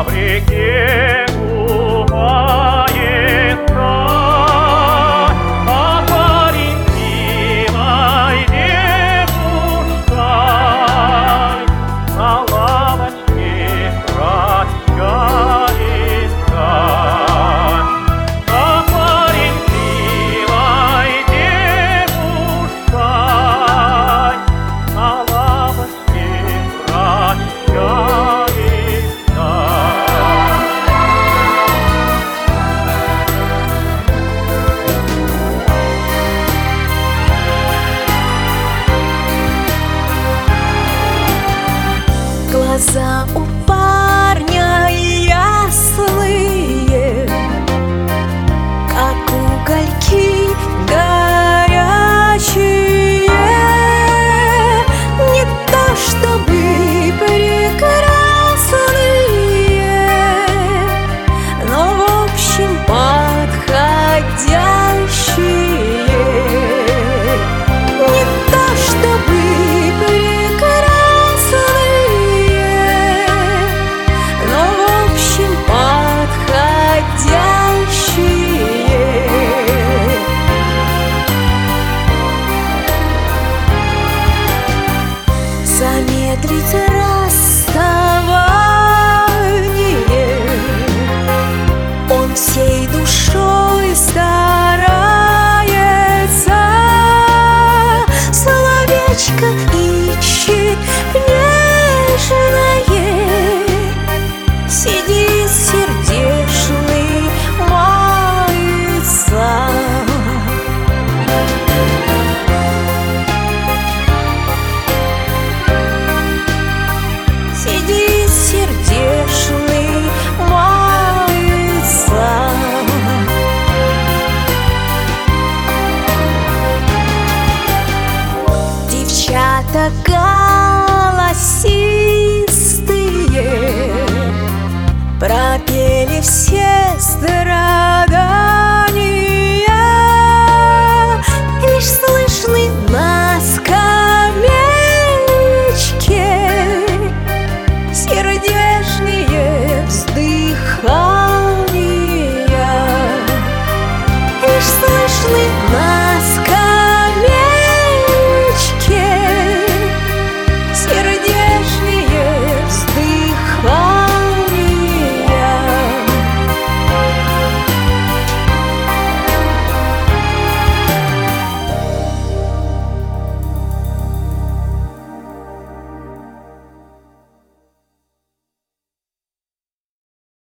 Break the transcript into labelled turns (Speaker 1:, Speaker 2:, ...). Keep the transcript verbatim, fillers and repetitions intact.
Speaker 1: в реке купается, а парень с милой девушкой на лавочке прощается. А парень с милой девушкой на лавочке прощается.
Speaker 2: Глаза у парня ясные, как угольки горячие. Не то чтобы прекрасные, но в общем подходящие. Не то чтобы замедлить расставание он всей душой старается. Словечко ищет нежное, сидит сердечный, мается. Сидит сердечный, мается. Девчата голосистые пропели все строки.